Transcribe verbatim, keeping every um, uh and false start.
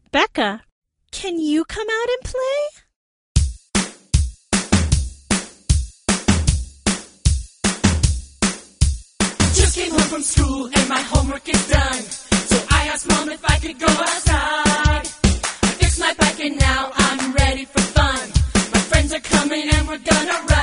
Becca, can you come out and play? Just came home from school and my homework is done. So I asked Mom if I could go outside. I fixed my bike and now I'm ready for fun. My friends are coming and we're gonna ride.